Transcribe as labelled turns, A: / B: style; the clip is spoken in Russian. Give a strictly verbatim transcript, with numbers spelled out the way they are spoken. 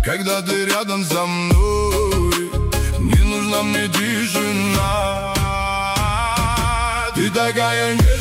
A: когда ты рядом со мной. Не нужна мне тишина. Ты такая нежная.